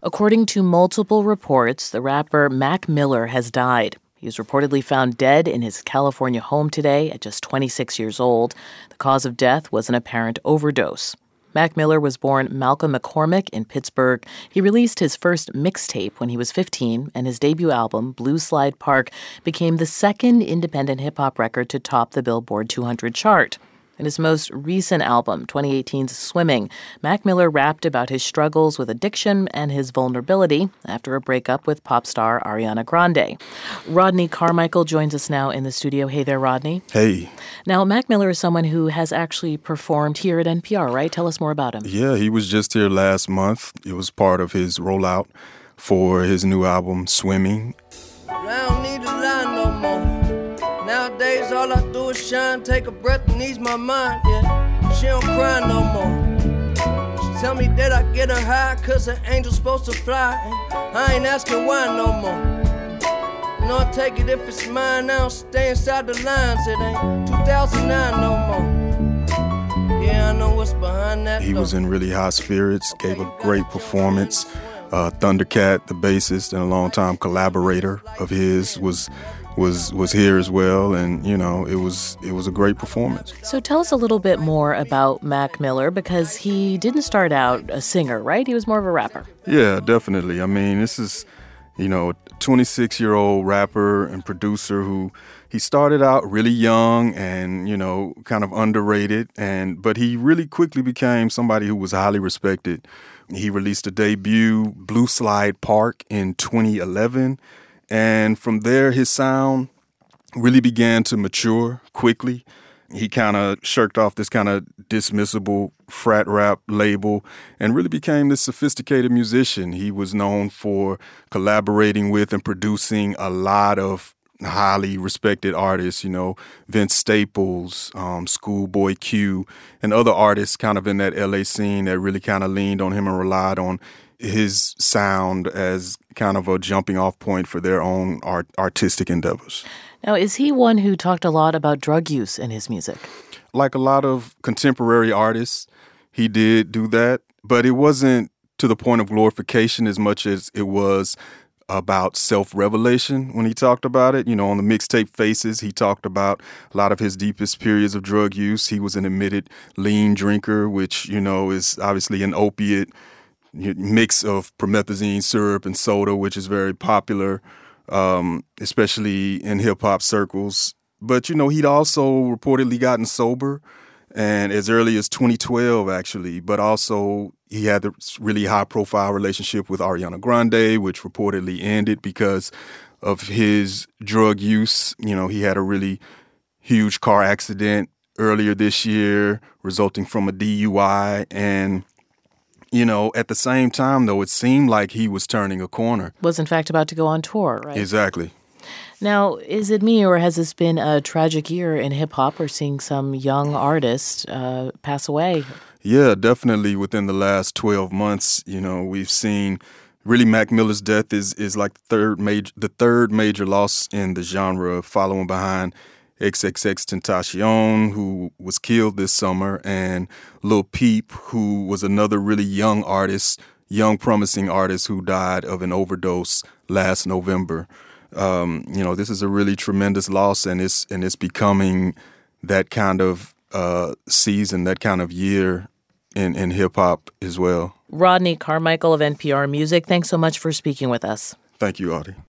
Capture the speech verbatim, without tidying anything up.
According to multiple reports, the rapper Mac Miller has died. He was reportedly found dead in his California home today at just twenty-six years old. The cause of death was an apparent overdose. Mac Miller was born Malcolm McCormick in Pittsburgh. He released his first mixtape when he was fifteen, and his debut album, Blue Slide Park, became the second independent hip-hop record to top the Billboard two hundred chart. In his most recent album, twenty eighteen's Swimming, Mac Miller rapped about his struggles with addiction and his vulnerability after a breakup with pop star Ariana Grande. Rodney Carmichael joins us now in the studio. Hey there, Rodney. Hey. Now, Mac Miller is someone who has actually performed here at N P R, right? Tell us more about him. Yeah, he was just here last month. It was part of his rollout for his new album, Swimming. I don't need to lie no more. Nowadays, all I do is shine, take a breath and ease my mind, yeah. She don't cry no more. She tell me that I get her high, cause an angel's supposed to fly. And I ain't asking why no more. You know I take it if it's mine, I don't stay inside the lines. It ain't two thousand nine no more. Yeah, I know what's behind that. He though. was in really high spirits, gave a great performance. Uh, Thundercat, the bassist and a longtime collaborator of his, was was was here as well, and you know it was it was a great performance. So tell us a little bit more about Mac Miller, because he didn't start out a singer, right? He was more of a rapper. Yeah, definitely. I mean, this is, you know, a twenty-six-year-old rapper and producer who he started out really young and, you know, kind of underrated, and but he really quickly became somebody who was highly respected. He released a debut, Blue Slide Park, in twenty eleven. And from there, his sound really began to mature quickly. He kind of shirked off this kind of dismissible frat rap label and really became this sophisticated musician. He was known for collaborating with and producing a lot of highly respected artists, you know, Vince Staples, um, Schoolboy Q, and other artists kind of in that L A scene that really kind of leaned on him and relied on his sound as kind of a jumping off point for their own art, artistic endeavors. Now, is he one who talked a lot about drug use in his music? Like a lot of contemporary artists, he did do that, but it wasn't to the point of glorification as much as it was about self-revelation when he talked about it. You know, on the mixtape Faces, he talked about a lot of his deepest periods of drug use. He was an admitted lean drinker, which, you know, is obviously an opiate mix of promethazine syrup and soda, which is very popular, um, especially in hip-hop circles. But, you know, he'd also reportedly gotten sober, and as early as twenty twelve, actually. But also he had this really high-profile relationship with Ariana Grande, which reportedly ended because of his drug use. You know, he had a really huge car accident earlier this year resulting from a D U I, and you know, at the same time, though, it seemed like he was turning a corner. Was, in fact, about to go on tour, right? Exactly. Now, is it me, or has this been a tragic year in hip-hop? We're seeing some young artists uh, pass away. Yeah, definitely within the last twelve months, you know, we've seen really Mac Miller's death is is like the third major, the third major loss in the genre, following behind XXXTentacion, who was killed this summer, and Lil Peep, who was another really young artist, young promising artist who died of an overdose last November. Um, you know, this is a really tremendous loss, and it's and it's becoming that kind of uh, season, that kind of year in, in hip-hop as well. Rodney Carmichael of N P R Music, thanks so much for speaking with us. Thank you, Audie.